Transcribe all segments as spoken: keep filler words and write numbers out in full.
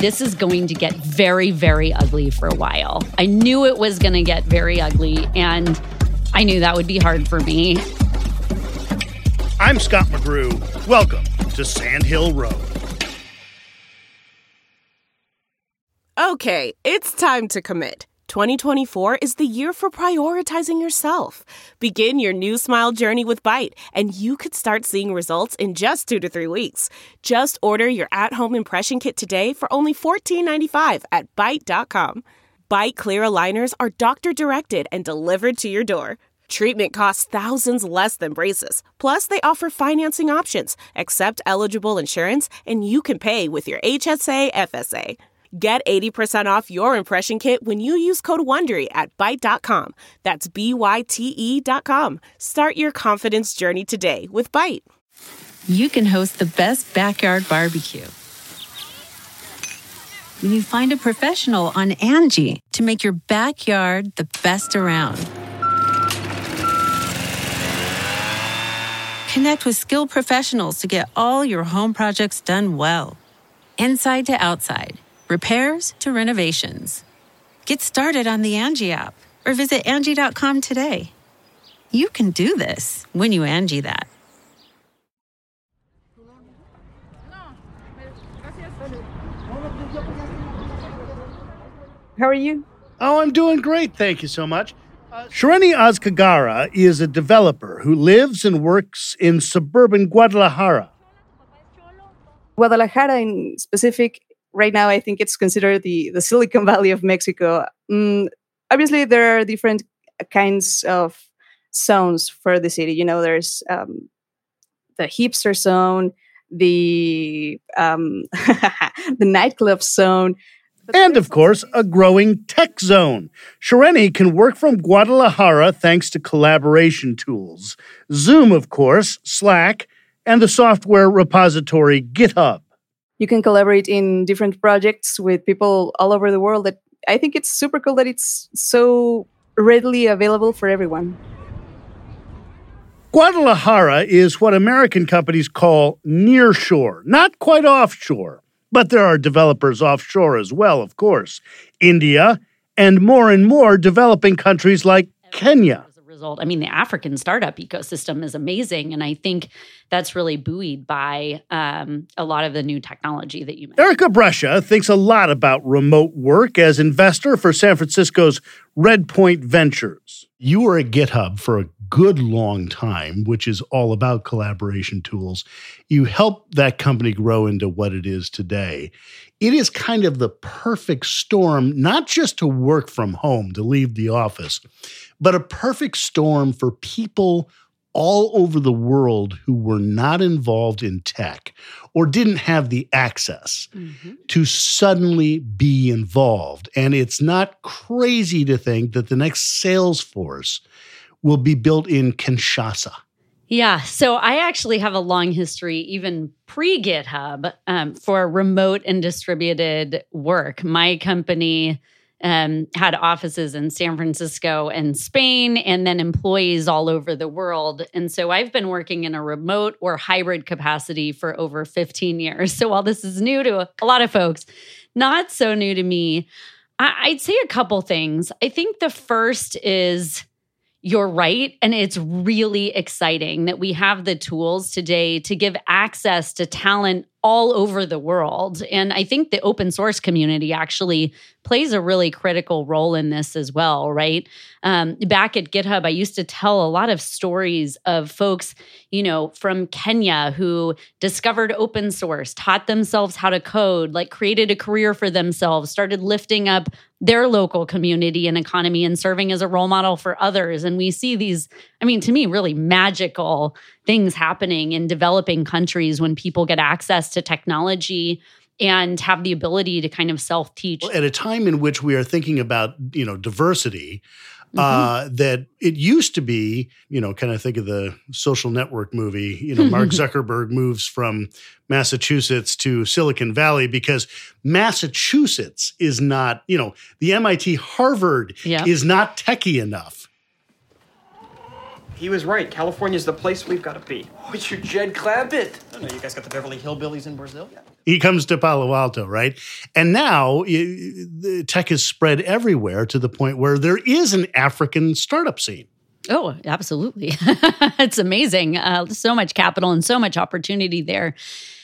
this is going to get very, very ugly for a while. I knew it was going to get very ugly, and I knew that would be hard for me. I'm Scott McGrew. Welcome to Sand Hill Road. Okay, it's time to commit. twenty twenty-four is the year for prioritizing yourself. Begin your new smile journey with Byte, and you could start seeing results in just two to three weeks. Just order your at-home impression kit today for only fourteen ninety-five at byte dot com. Byte clear aligners are doctor-directed and delivered to your door. Treatment costs thousands less than braces. Plus, they offer financing options, accept eligible insurance, and you can pay with your H S A F S A. Get eighty percent off your impression kit when you use code WONDERY at byte dot com. That's B Y T E dot com. Start your confidence journey today with Byte. You can host the best backyard barbecue when you find a professional on Angie to make your backyard the best around. Connect with skilled professionals to get all your home projects done well. Inside to outside, repairs to renovations. Get started on the Angie app or visit Angie dot com today. You can do this when you Angie that. How are you? Oh, I'm doing great. Thank you so much. Uh, Shareni Azkagara is a developer who lives and works in suburban Guadalajara. Guadalajara in specific, right now I think it's considered the, the Silicon Valley of Mexico. Mm, obviously, there are different kinds of zones for the city. You know, there's um, the hipster zone, the um, the nightclub zone. And, of course, a growing tech zone. Shareni can work from Guadalajara thanks to collaboration tools. Zoom, of course, Slack, and the software repository GitHub. You can collaborate in different projects with people all over the world. That I think it's super cool that it's so readily available for everyone. Guadalajara is what American companies call nearshore, not quite offshore. But there are developers offshore as well, of course. India, and more and more developing countries like Kenya. As a result, I mean, the African startup ecosystem is amazing, and I think that's really buoyed by um, a lot of the new technology that you mentioned. Erica Brescia thinks a lot about remote work as investor for San Francisco's Redpoint Ventures. You were at GitHub for a good long time, which is all about collaboration tools. You helped that company grow into what it is today. It is kind of the perfect storm, not just to work from home, to leave the office, but a perfect storm for people all over the world who were not involved in tech or didn't have the access mm-hmm. to suddenly be involved. And it's not crazy to think that the next Salesforce will be built in Kinshasa. Yeah, so I actually have a long history, even pre-GitHub, um, for remote and distributed work. My company um, had offices in San Francisco and Spain, and then employees all over the world. And so I've been working in a remote or hybrid capacity for over fifteen years. So while this is new to a lot of folks, not so new to me, I- I'd say a couple things. I think the first is, you're right. And it's really exciting that we have the tools today to give access to talent all over the world. And I think the open source community actually plays a really critical role in this as well, right? Um, back at GitHub, I used to tell a lot of stories of folks, you know, from Kenya who discovered open source, taught themselves how to code, like created a career for themselves, started lifting up their local community and economy and serving as a role model for others. And we see these, I mean, to me, really magical things happening in developing countries when people get access to technology and have the ability to kind of self-teach. At a time in which we are thinking about, you know, diversity, mm-hmm. uh, that it used to be, you know, kind of think of the Social Network movie, you know, Mark Zuckerberg moves from Massachusetts to Silicon Valley because Massachusetts is not, you know, the M I T Harvard yep. is not techie enough. He was right. California's the place we've got to be. Oh, it's your Jed Clampett. I don't know. You guys got the Beverly Hillbillies in Brazil? Yeah. He comes to Palo Alto, right? And now the tech is spread everywhere to the point where there is an African startup scene. Oh, absolutely. It's amazing. Uh, so much capital and so much opportunity there.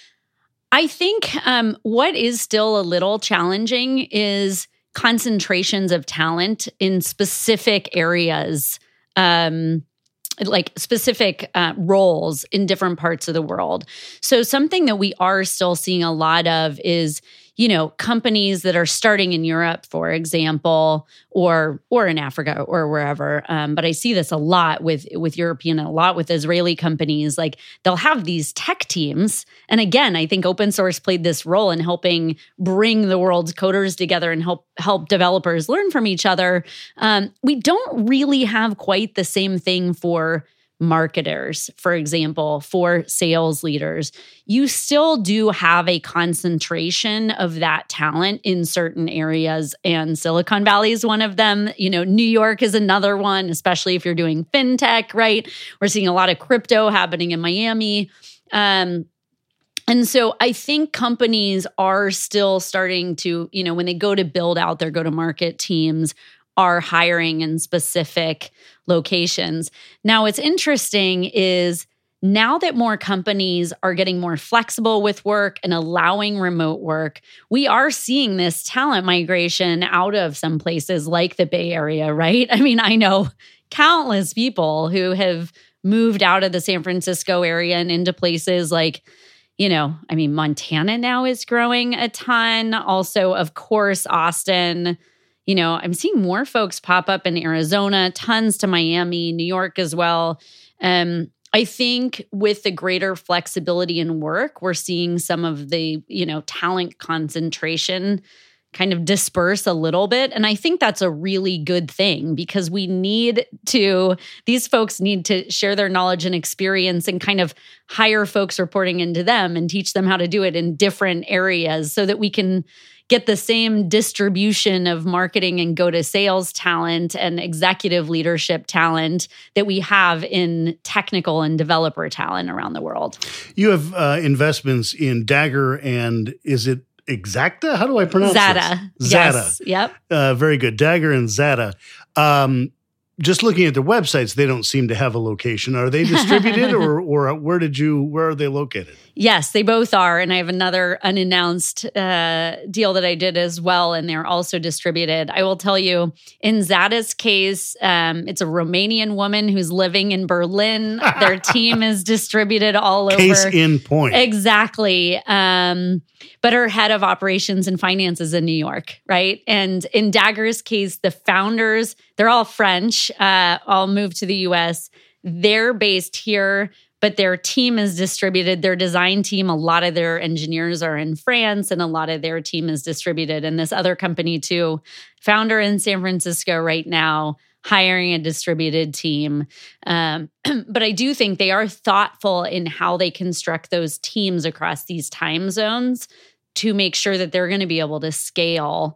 I think um, what is still a little challenging is concentrations of talent in specific areas, um, like specific uh, roles in different parts of the world. So something that we are still seeing a lot of is, you know, companies that are starting in Europe, for example, or or in Africa or wherever. Um, but I see this a lot with with European and a lot with Israeli companies. Like they'll have these tech teams, and again, I think open source played this role in helping bring the world's coders together and help help developers learn from each other. Um, we don't really have quite the same thing for marketers, for example, for sales leaders. You still do have a concentration of that talent in certain areas, and Silicon Valley is one of them. You know, New York is another one, especially if you're doing fintech, right? We're seeing a lot of crypto happening in Miami. Um, and so I think companies are still starting to, you know, when they go to build out their go-to-market teams, are hiring in specific locations. Now, what's interesting is now that more companies are getting more flexible with work and allowing remote work, we are seeing this talent migration out of some places like the Bay Area, right? I mean, I know countless people who have moved out of the San Francisco area and into places like, you know, I mean, Montana now is growing a ton. Also, of course, Austin. You know, I'm seeing more folks pop up in Arizona, tons to Miami, New York as well. Um, I think with the greater flexibility in work, we're seeing some of the, you know, talent concentration kind of disperse a little bit. And I think that's a really good thing because we need to, these folks need to share their knowledge and experience and kind of hire folks reporting into them and teach them how to do it in different areas so that we can get the same distribution of marketing and go-to-sales talent and executive leadership talent that we have in technical and developer talent around the world. You have uh, investments in Dagger and is it Exacta? How do I pronounce Zata. this? Zata. Yes. Yep. Uh, very good. Dagger and Zata. Um, just looking at their websites, they don't seem to have a location. Are they distributed or or where did you, where are they located? Yes, they both are. And I have another unannounced uh, deal that I did as well, and they're also distributed. I will tell you, in Zata's case, um, it's a Romanian woman who's living in Berlin. Their team is distributed all Case over. Case in point. Exactly. Um, but her head of operations and finance is in New York, right? And in Dagger's case, the founders, they're all French, uh, all moved to the U S. They're based here, but their team is distributed. Their design team, a lot of their engineers are in France, and a lot of their team is distributed. And this other company too, founder in San Francisco right now, hiring a distributed team. Um, but I do think they are thoughtful in how they construct those teams across these time zones to make sure that they're going to be able to scale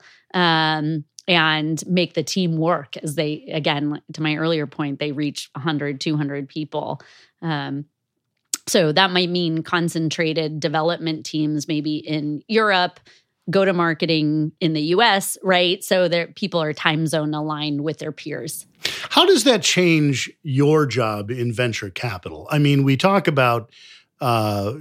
um, and make the team work as they, again, to my earlier point, they reach one hundred, two hundred people. Um, so that might mean concentrated development teams maybe in Europe, go-to-marketing in the U S, right? So that people are time zone aligned with their peers. How does that change your job in venture capital? I mean, we talk about uh,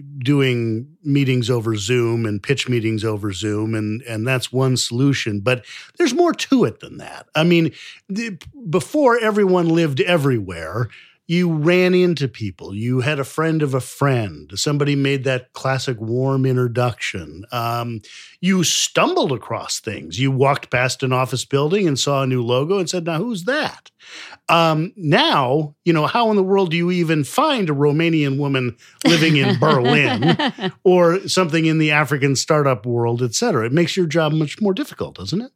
doing meetings over Zoom and pitch meetings over Zoom, and, and that's one solution. But there's more to it than that. I mean, the, before everyone lived everywhere, you ran into people. You had a friend of a friend. Somebody made that classic warm introduction. Um, you stumbled across things. You walked past an office building and saw a new logo and said, now, who's that? Um, now, you know, how in the world do you even find a Romanian woman living in Berlin or something in the African startup world, et cetera? It makes your job much more difficult, doesn't it?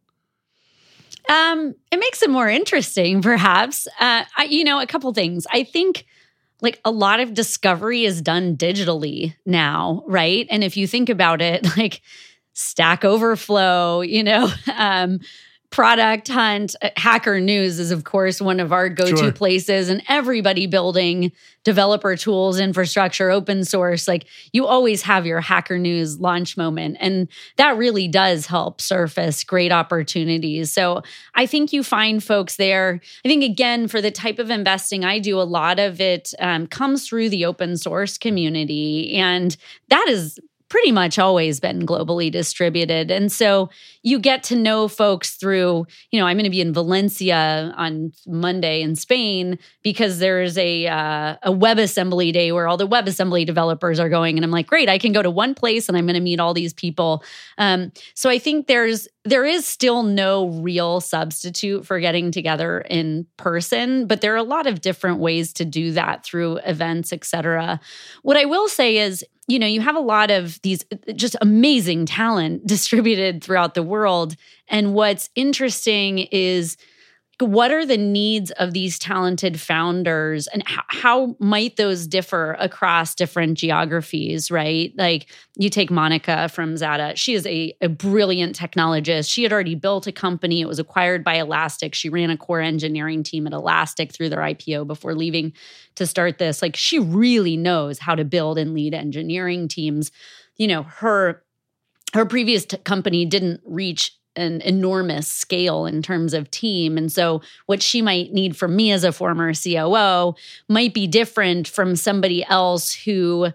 Um, it makes it more interesting, perhaps. Uh, I, you know, a couple things. I think like a lot of discovery is done digitally now, right? And if you think about it, like Stack Overflow, you know, um, Product Hunt. Hacker News is, of course, one of our go-to Sure. places, and everybody building developer tools, infrastructure, open source, like you always have your Hacker News launch moment. And that really does help surface great opportunities. So I think you find folks there. I think, again, for the type of investing I do, a lot of it um, comes through the open source community. And that is pretty much always been globally distributed. And so you get to know folks through, you know, I'm going to be in Valencia on Monday in Spain because there's a uh, a WebAssembly day where all the WebAssembly developers are going. And I'm like, great, I can go to one place and I'm going to meet all these people. Um, so I think there's there is still no real substitute for getting together in person, but there are a lot of different ways to do that through events, et cetera. What I will say is, you know, you have a lot of these just amazing talent distributed throughout the world. And what's interesting is, what are the needs of these talented founders and how, how might those differ across different geographies, right? Like you take Monica from Zata. She is a, a brilliant technologist. She had already built a company. It was acquired by Elastic. She ran a core engineering team at Elastic through their I P O before leaving to start this. Like she really knows how to build and lead engineering teams. You know, her, her previous t- company didn't reach an enormous scale in terms of team. And so what she might need from me as a former C O O might be different from somebody else who,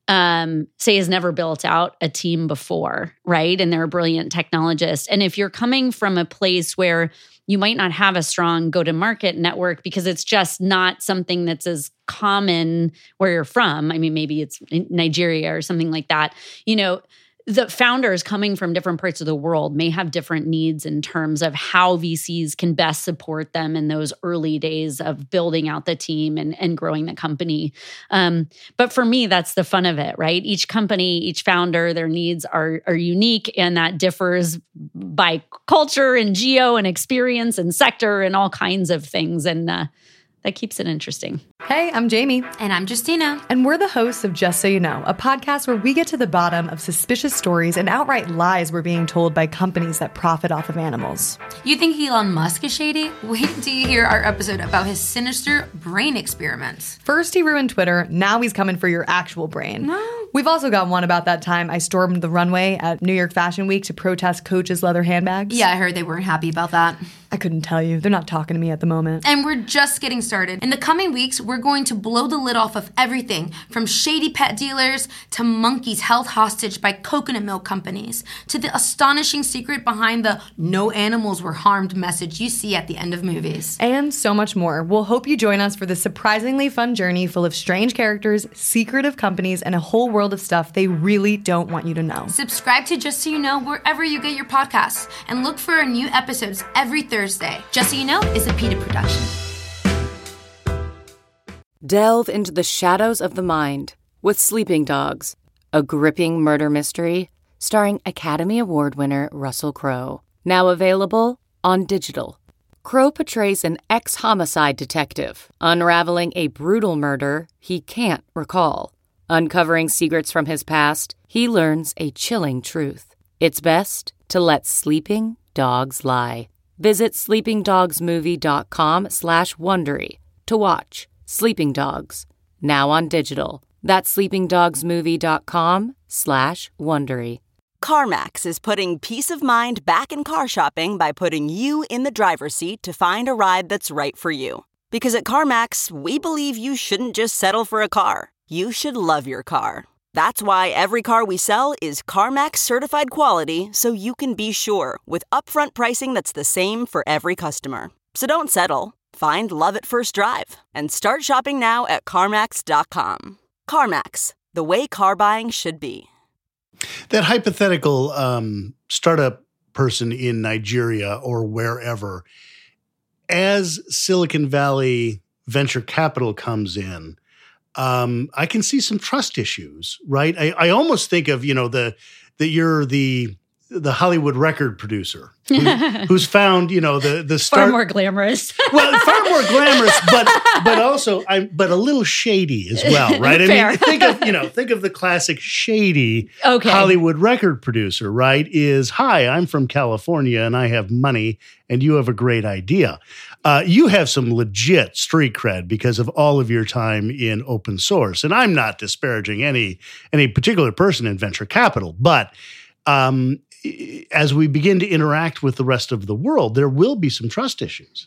um, say, has never built out a team before, right? And they're a brilliant technologist. And if you're coming from a place where you might not have a strong go-to-market network because it's just not something that's as common where you're from. I mean, maybe it's in Nigeria or something like that. You know, the founders coming from different parts of the world may have different needs in terms of how V Cs can best support them in those early days of building out the team and, and growing the company. Um, but for me, that's the fun of it, right? Each company, each founder, their needs are, are unique, and that differs by culture and geo and experience and sector and all kinds of things. And uh, that keeps it interesting. Hey, I'm Jamie. And I'm Justina. And we're the hosts of Just So You Know, a podcast where we get to the bottom of suspicious stories and outright lies we're being told by companies that profit off of animals. You think Elon Musk is shady? Wait till you hear our episode about his sinister brain experiments. First he ruined Twitter, now he's coming for your actual brain. No. We've also got one about that time I stormed the runway at New York Fashion Week to protest Coach's leather handbags. Yeah, I heard they weren't happy about that. I couldn't tell you. They're not talking to me at the moment. And we're just getting started. In the coming weeks, we're going to blow the lid off of everything from shady pet dealers to monkeys held hostage by coconut milk companies to the astonishing secret behind the no animals were harmed message you see at the end of movies. And so much more. We'll hope you join us for this surprisingly fun journey full of strange characters, secretive companies, and a whole world of stuff they really don't want you to know. Subscribe to Just So You Know wherever you get your podcasts and look for our new episodes every Thursday. Just So You Know is a PETA production. Delve into the shadows of the mind with Sleeping Dogs, a gripping murder mystery starring Academy Award winner Russell Crowe. Now available on digital. Crowe portrays an ex-homicide detective unraveling a brutal murder he can't recall. Uncovering secrets from his past, he learns a chilling truth. It's best to let sleeping dogs lie. Visit sleepingdogsmovie.com slash Wondery to watch Sleeping Dogs, now on digital. That's sleepingdogsmovie.com slash Wondery. CarMax is putting peace of mind back in car shopping by putting you in the driver's seat to find a ride that's right for you. Because at CarMax, we believe you shouldn't just settle for a car. You should love your car. That's why every car we sell is CarMax certified quality, so you can be sure with upfront pricing that's the same for every customer. So don't settle. Find love at first drive and start shopping now at CarMax dot com. CarMax, the way car buying should be. That hypothetical um, startup person in Nigeria or wherever, as Silicon Valley venture capital comes in, um, I can see some trust issues, right? I, I almost think of, you know, the that you're the the Hollywood record producer who, who's found, you know, the the start, far more glamorous. well, far more glamorous, but but also I but a little shady as well, right? I Fair. mean, think of you know think of the classic shady Okay. Hollywood record producer, right? Is hi, I'm from California and I have money, and you have a great idea. Uh, you have some legit street cred because of all of your time in open source, and I'm not disparaging any any particular person in venture capital, but um, as we begin to interact with the rest of the world, there will be some trust issues.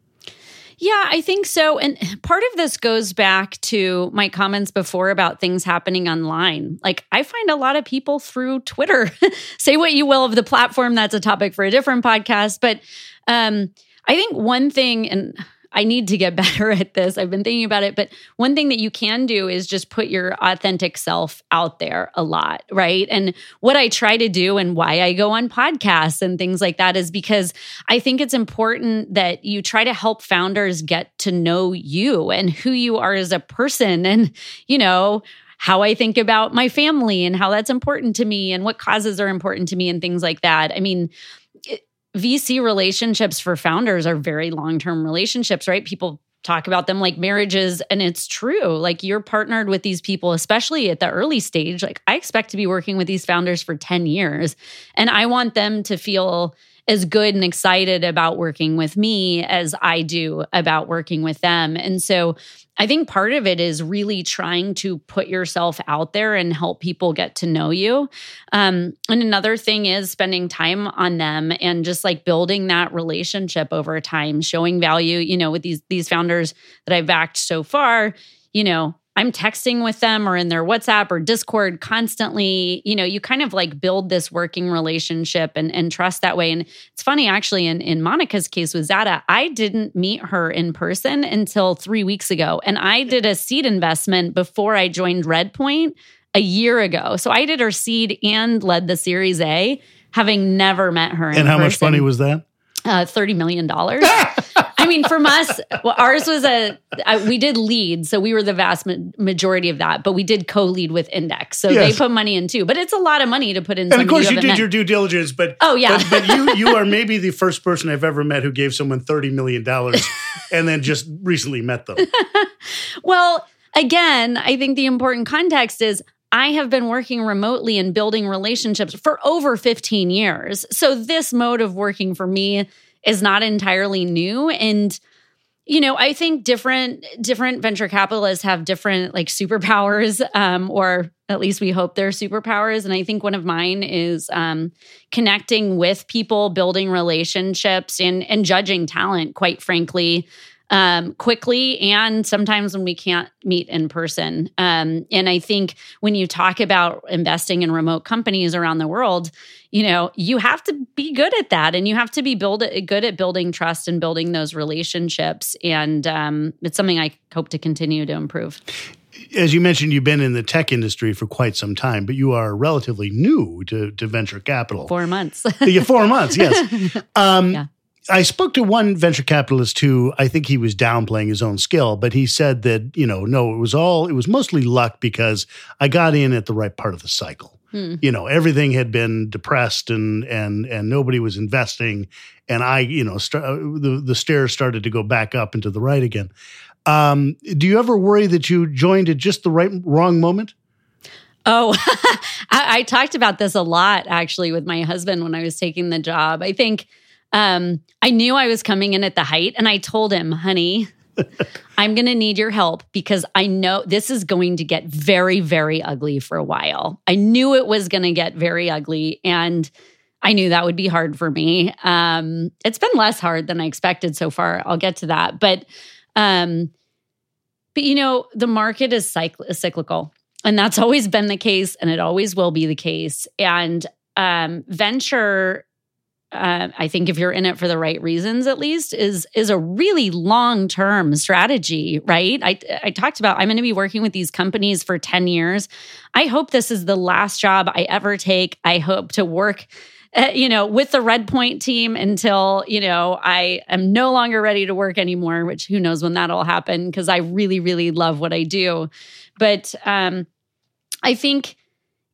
Yeah, I think so. And part of this goes back to my comments before about things happening online. Like, I find a lot of people through Twitter, say what you will of the platform, that's a topic for a different podcast. But um, I think one thing, and I need to get better at this, I've been thinking about it, but one thing that you can do is just put your authentic self out there a lot, right? And what I try to do and why I go on podcasts and things like that is because I think it's important that you try to help founders get to know you and who you are as a person and, you know, how I think about my family and how that's important to me and what causes are important to me and things like that. I mean, it, V C relationships for founders are very long-term relationships, right? People talk about them like marriages, and it's true. Like, you're partnered with these people, especially at the early stage. Like, I expect to be working with these founders for ten years, and I want them to feel as good and excited about working with me as I do about working with them. And so I think part of it is really trying to put yourself out there and help people get to know you. Um, and another thing is spending time on them and just like building that relationship over time, showing value, you know, with these, these founders that I've backed so far, you know, I'm texting with them or in their WhatsApp or Discord constantly. You know, you kind of like build this working relationship and, and trust that way. And it's funny, actually, in, in Monica's case with Zada, I didn't meet her in person until three weeks ago. And I did a seed investment before I joined Redpoint a year ago. So I did her seed and led the Series A, having never met her in And how person. much money was that? Uh, thirty million dollars. I mean, from us, well, ours was a, uh, we did lead. So we were the vast ma- majority of that, but we did co-lead with Index. So Yes. they put money in too, but it's a lot of money to put in. And of course, you you did haven't your met. due diligence, but Oh, yeah. but, but you you are maybe the first person I've ever met who gave someone thirty million dollars and then just recently met them. Well, again, I think the important context is I have been working remotely and building relationships for over fifteen years. So this mode of working for me is not entirely new. And, you know, I think different different venture capitalists have different like superpowers, um, or at least we hope they're superpowers. And I think one of mine is um, connecting with people, building relationships, and and judging talent, quite frankly, um, quickly, and sometimes when we can't meet in person. Um, and I think when you talk about investing in remote companies around the world, you know, you have to be good at that, and you have to be build good at building trust and building those relationships. And um, it's something I hope to continue to improve. As you mentioned, you've been in the tech industry for quite some time, but you are relatively new to, to venture capital. Four months. Yeah, four months, yes. Um, Yeah. I spoke to one venture capitalist who I think he was downplaying his own skill, but he said that, you know, no, it was all, it was mostly luck because I got in at the right part of the cycle. Hmm. You know, everything had been depressed and and and nobody was investing. And I, you know, st- the, the stairs started to go back up and to the right again. Um, do you ever worry that you joined at just the right, wrong moment? Oh, I, I talked about this a lot, actually, with my husband when I was taking the job. I think um, I knew I was coming in at the height, and I told him, honey, I'm going to need your help because I know this is going to get very, very ugly for a while. I knew it was going to get very ugly, and I knew that would be hard for me. Um, it's been less hard than I expected so far. I'll get to that. But, um, but you know, the market is cycl- cyclical. And that's always been the case, and it always will be the case. And um, venture, uh, I think if you're in it for the right reasons, at least, is is a really long-term strategy, right? I, I talked about I'm going to be working with these companies for ten years. I hope this is the last job I ever take. I hope to work Uh, you know, with the Redpoint team until, you know, I am no longer ready to work anymore, which who knows when that'll happen because I really, really love what I do. But um, I think,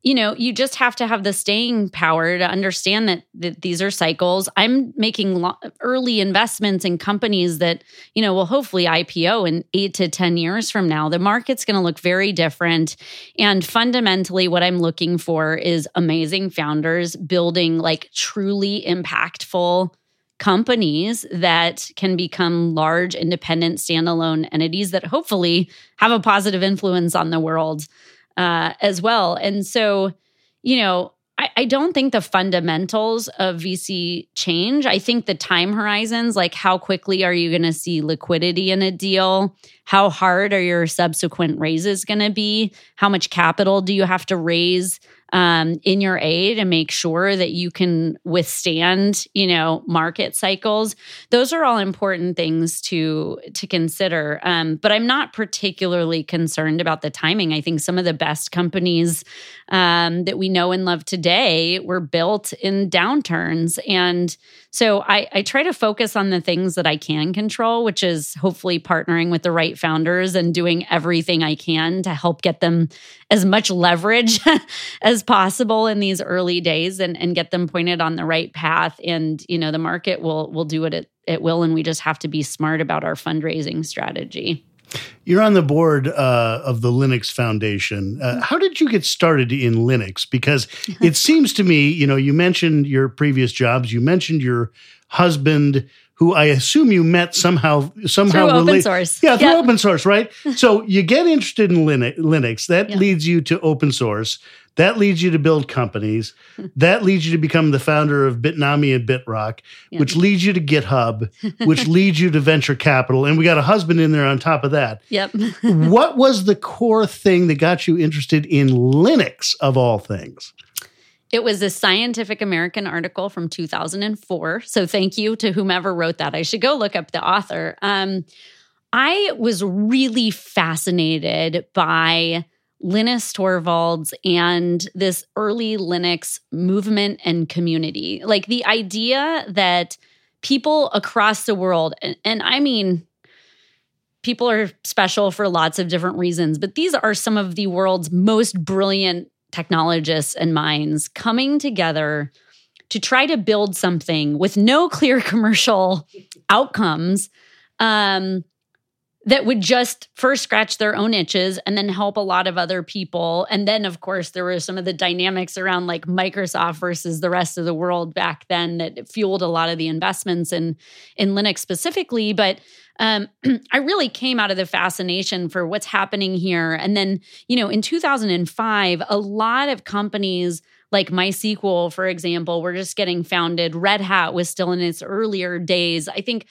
you know, you just have to have the staying power to understand that, that these are cycles. I'm making lo- early investments in companies that, you know, will hopefully I P O in eight to ten years from now. The market's going to look very different. And fundamentally, what I'm looking for is amazing founders building like truly impactful companies that can become large, independent, standalone entities that hopefully have a positive influence on the world uh, as well. And so, you know, I, I don't think the fundamentals of V C change. I think the time horizons, like how quickly are you going to see liquidity in a deal? How hard are your subsequent raises going to be? How much capital do you have to raise um, in your A to make sure that you can withstand, you know, market cycles? Those are all important things to to consider. Um, but I'm not particularly concerned about the timing. I think some of the best companies um, that we know and love today were built in downturns. And so I, I try to focus on the things that I can control, which is hopefully partnering with the right founders and doing everything I can to help get them as much leverage as possible in these early days and, and get them pointed on the right path. And, you know, the market will will do what it, it will, and we just have to be smart about our fundraising strategy. You're on the board uh, of the Linux Foundation. Uh, how did you get started in Linux? Because it seems to me, you know, you mentioned your previous jobs. You mentioned your husband, who I assume you met somehow, somehow through rela- open source. Yeah, through Yep. open source, right? So you get interested in Lin- Linux. That Yeah. leads you to open source. That leads you to build companies. That leads you to become the founder of Bitnami and BitRock, Yeah. which leads you to GitHub, which leads you to venture capital. And we got a husband in there on top of that. Yep. What was the core thing that got you interested in Linux of all things? It was a Scientific American article from two thousand four. So thank you to whomever wrote that. I should go look up the author. Um, I was really fascinated by Linus Torvalds and this early Linux movement and community. Like the idea that people across the world, and, and I mean, people are special for lots of different reasons, but these are some of the world's most brilliant technologists and minds coming together to try to build something with no clear commercial outcomes um, that would just first scratch their own itches and then help a lot of other people. And then, of course, there were some of the dynamics around like Microsoft versus the rest of the world back then that fueled a lot of the investments in, in Linux specifically. But um, I really came out of the fascination for what's happening here. And then, you know, in two thousand five, a lot of companies like MySQL, for example, were just getting founded. Red Hat was still in its earlier days. I think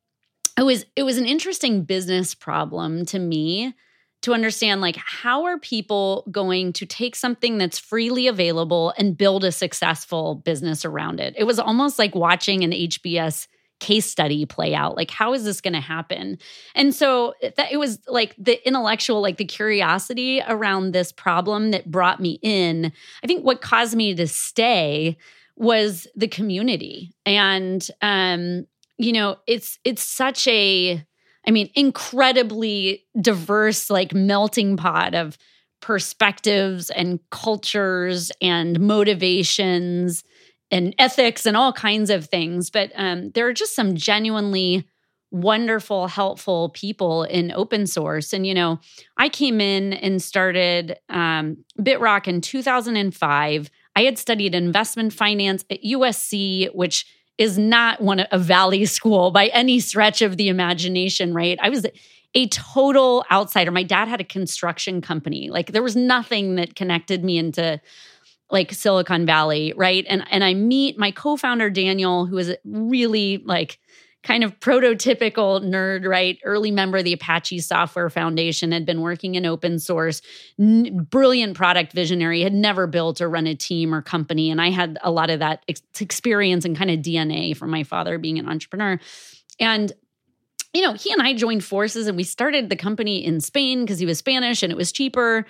It was it was an interesting business problem to me to understand, like, how are people going to take something that's freely available and build a successful business around it? It was almost like watching an H B S case study play out. Like, how is this going to happen? And so that it was like the intellectual, like the curiosity around this problem that brought me in. I think what caused me to stay was the community. And um you know, it's it's such a, I mean, incredibly diverse, like melting pot of perspectives and cultures and motivations and ethics and all kinds of things. But um, there are just some genuinely wonderful, helpful people in open source. And, you know, I came in and started um, BitRock in two thousand five. I had studied investment finance at U S C, which is not one a Valley school by any stretch of the imagination, right? I was a total outsider. My dad had a construction company. Like there was nothing that connected me into like Silicon Valley, right? And and I meet my co-founder Daniel, who is a really like kind of prototypical nerd, right? Early member of the Apache Software Foundation, had been working in open source, n- brilliant product visionary, had never built or run a team or company. And I had a lot of that ex- experience and kind of D N A from my father being an entrepreneur. And, you know, he and I joined forces and we started the company in Spain because he was Spanish and it was cheaper.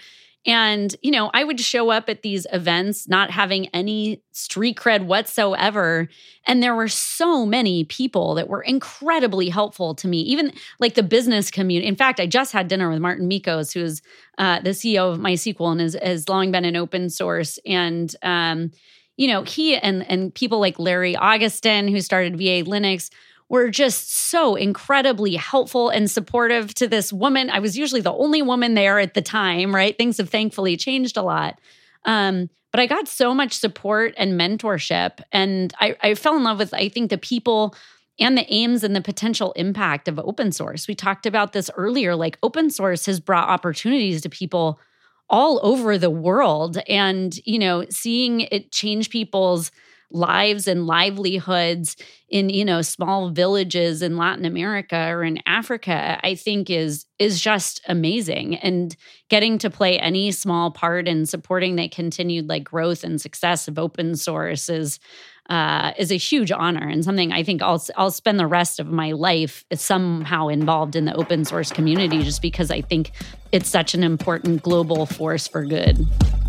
And, you know, I would show up at these events not having any street cred whatsoever. And there were so many people that were incredibly helpful to me, even like the business community. In fact, I just had dinner with Martin Mikos, who's uh, the C E O of MySQL and has, has long been in open source. And, um, you know, he and, and people like Larry Augustin, who started V A Linux, were just so incredibly helpful and supportive to this woman. I was usually the only woman there at the time, right? Things have thankfully changed a lot. Um, but I got so much support and mentorship. And I, I fell in love with, I think, the people and the aims and the potential impact of open source. We talked about this earlier, like open source has brought opportunities to people all over the world. And, you know, seeing it change people's lives and livelihoods in, you know, small villages in Latin America or in Africa, I think is is just amazing. And getting to play any small part in supporting the continued like growth and success of open source is uh, is a huge honor and something I think I'll I'll spend the rest of my life somehow involved in the open source community, just because I think it's such an important global force for good.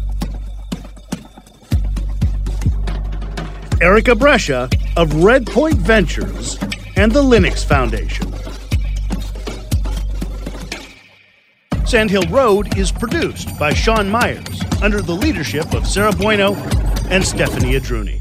Erica Brescia of Redpoint Ventures and the Linux Foundation. Sandhill Road is produced by Sean Myers under the leadership of Sarah Bueno and Stephanie Adruni.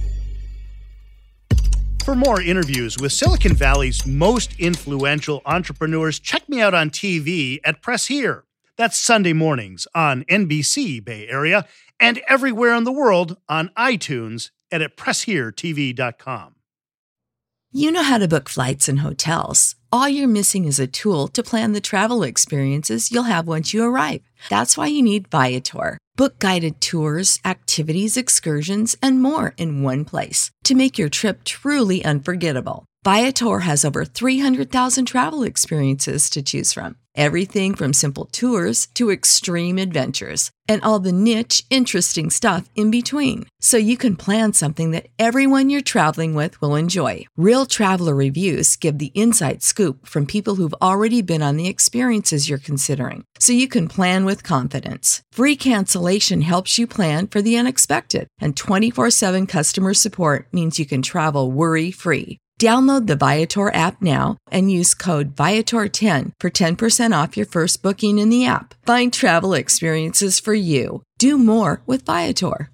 For more interviews with Silicon Valley's most influential entrepreneurs, check me out on T V at Press Here. That's Sunday mornings on N B C Bay Area and everywhere in the world on iTunes and at press here T V dot com. You know how to book flights and hotels. All you're missing is a tool to plan the travel experiences you'll have once you arrive. That's why you need Viator. Book guided tours, activities, excursions, and more in one place to make your trip truly unforgettable. Viator has over three hundred thousand travel experiences to choose from. Everything from simple tours to extreme adventures and all the niche, interesting stuff in between. So you can plan something that everyone you're traveling with will enjoy. Real traveler reviews give the inside scoop from people who've already been on the experiences you're considering. So you can plan with confidence. Free cancellation helps you plan for the unexpected. And twenty-four seven customer support means you can travel worry-free. Download the Viator app now and use code Viator ten for ten percent off your first booking in the app. Find travel experiences for you. Do more with Viator.